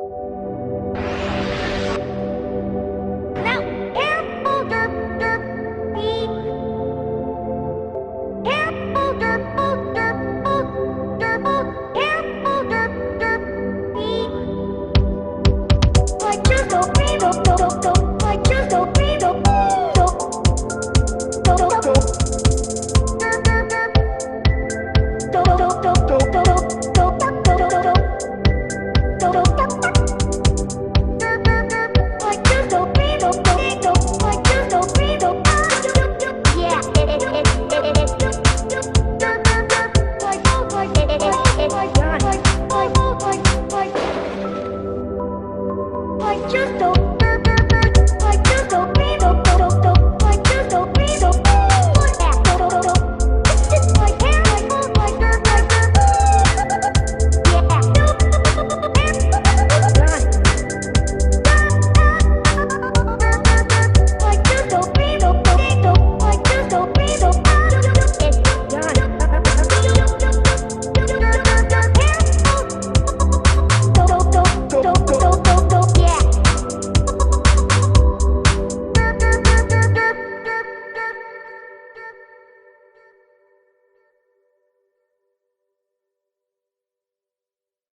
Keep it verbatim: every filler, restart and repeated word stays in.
Now, careful, derp, derp, beep. Careful, derp, derp, derp, careful, derp, derp, beep. Like just a breathe, do, do, do, like just a breathe, do, do, do, do, do. Derp, derp, derp. Do, do, do, do, do, do, do, do, do, do, do, do. Do, do, do, do. Derp, derp, derp. Like just a breathe, do, do, do, like just a breathe, do, do, do, do. Yeah, it, it, it, it, it, it. Derp, derp, derp. Like, oh, like, like, like, like, like, like, like, like, like just a